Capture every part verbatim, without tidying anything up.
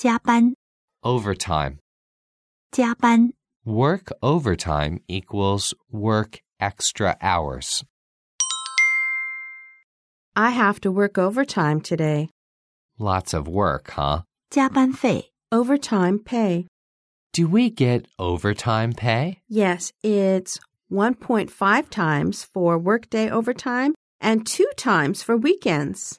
加班 Overtime. 加班 Work overtime equals work extra hours. I have to work overtime today. Lots of work, huh? 加班费 Overtime pay. Do we get overtime pay? Yes, it's one point five times for workday overtime and two times for weekends.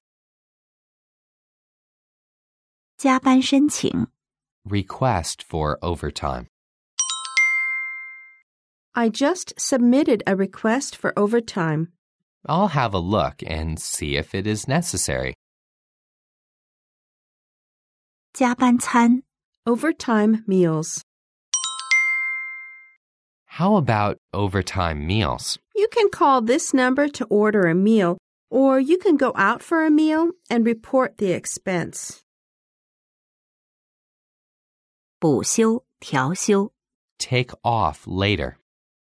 加班申请 Request for overtime. I just submitted a request for overtime. I'll have a look and see if it is necessary. 加班餐 Overtime meals. How about overtime meals? You can call this number to order a meal, or you can go out for a meal and report the expense. 补休调休 Take off later.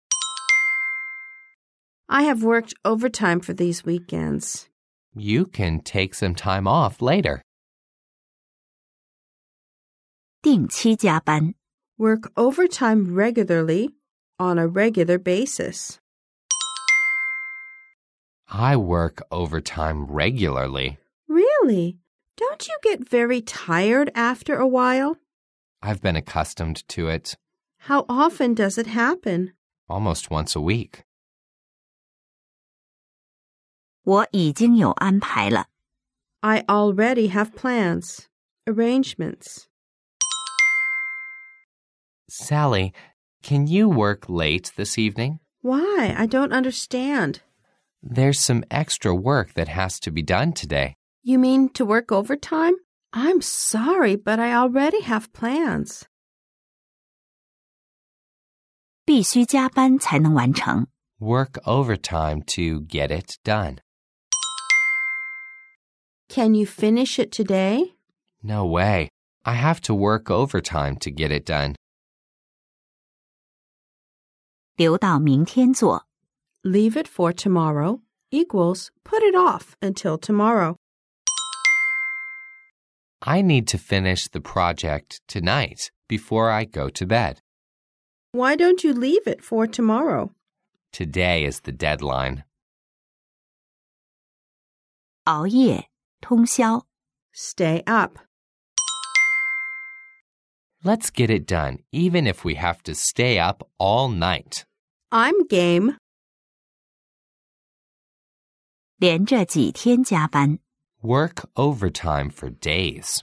I have worked overtime for these weekends. You can take some time off later. 定期加班 Work overtime regularly on a regular basis. I work overtime regularly. Really? Don't you get very tired after a while? I've been accustomed to it How often does it happen? almost once a week. 我已经有安排了 I already have plans, arrangements. Sally, can you work late this evening? Why? I don't understand. There's some extra work that has to be done today. You mean to work overtime? I'm sorry, but I already have plans. 必须加班才能完成 Work overtime to get it done. Can you finish it today? No way. I have to work overtime to get it done. 留到明天做 Leave it for tomorrow equals put it off until tomorrow. I need to finish the project tonight before I go to bed. Why don't you leave it for tomorrow? Today is the deadline. 熬夜通宵 Stay up. Let's get it done, even if we have to stay up all night. I'm game. 连着几天加班 Work overtime for days.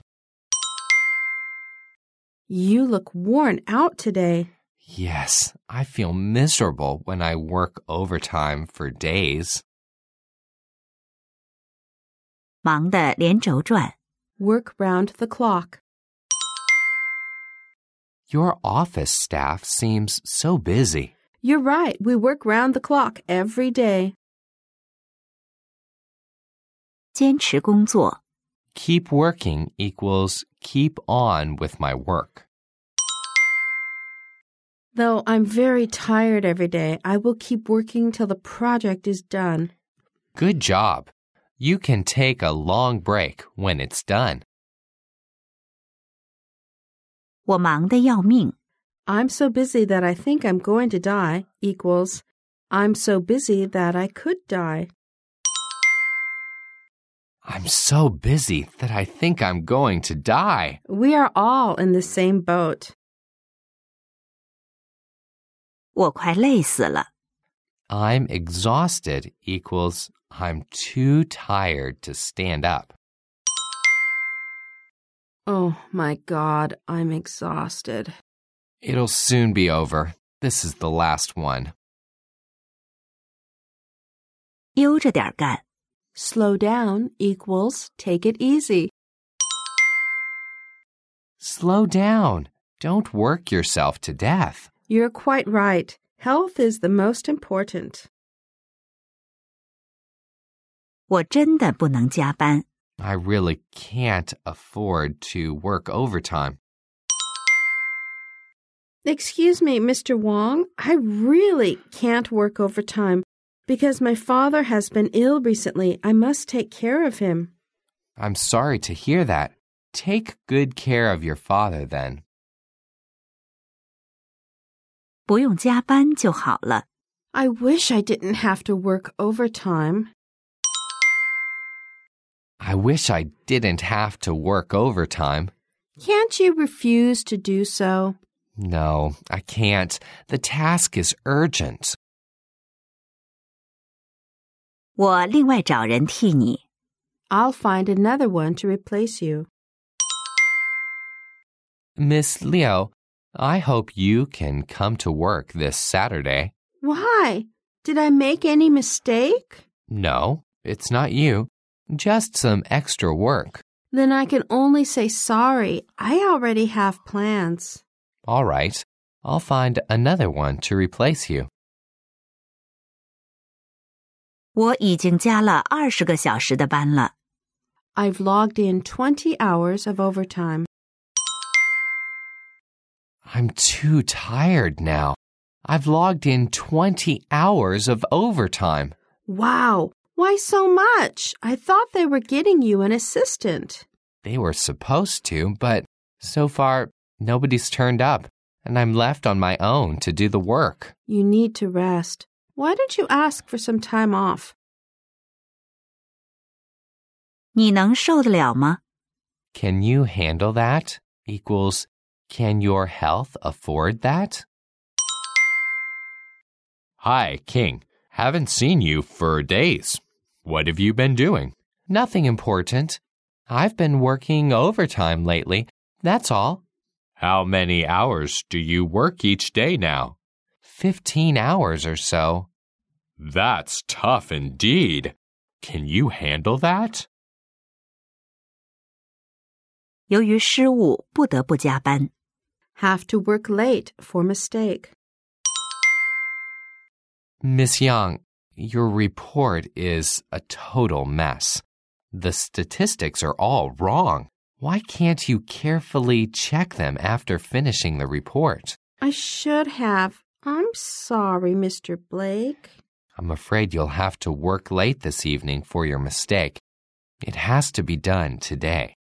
You look worn out today. Yes, I feel miserable when I work overtime for days. 忙得连轴转 Work round the clock. Your office staff seems so busy. You're right. We work round the clock every day. 坚持工作 Keep working equals keep on with my work. Though I'm very tired every day, I will keep working till the project is done. Good job. You can take a long break when it's done. 我忙得要命 I'm so busy that I think I'm going to die equals I'm so busy that I could die. I'm so busy that I think I'm going to die. We are all in the same boat. 我快累死了 I'm exhausted equals I'm too tired to stand up. Oh my God, I'm exhausted. It'll soon be over. This is the last one. 悠着点干 Slow down equals take it easy. Slow down. Don't work yourself to death. You're quite right. Health is the most important. 我真的不能加班 I really can't afford to work overtime. Excuse me, Mister Wong, I really can't work overtime because my father has been ill recently. I must take care of him. I'm sorry to hear that. Take good care of your father then. 不用加班就好了。 I wish I didn't have to work overtime. I wish I didn't have to work overtime. Can't you refuse to do so? No, I can't. The task is urgent. 我另外找人替你。 I'll find another one to replace you. Miss Leo, I hope you can come to work this Saturday. Why? Did I make any mistake? No, it's not you. Just some extra work. Then I can only say sorry. I already have plans. All right. I'll find another one to replace you. 我已经加了二十个小时的班了。 I've logged in twenty hours of overtime. I'm too tired now. I've logged in twenty hours of overtime. Wow, why so much? I thought they were getting you an assistant. They were supposed to, but so far, nobody's turned up, and I'm left on my own to do the work. You need to rest. Why don't you ask for some time off? 你能受得了吗？ Can you handle that? Equals, can your health afford that? Hi, King. Haven't seen you for days. What have you been doing? Nothing important. I've been working overtime lately. That's all. How many hours do you work each day now? Fifteen hours or so. That's tough indeed. Can you handle that? 由于失误，不得不加班。 Have to work late for mistake. Miss Young, your report is a total mess. The statistics are all wrong. Why can't you carefully check them after finishing the report? I should have. I'm sorry, Mister Blake. I'm afraid you'll have to work late this evening for your mistake. It has to be done today.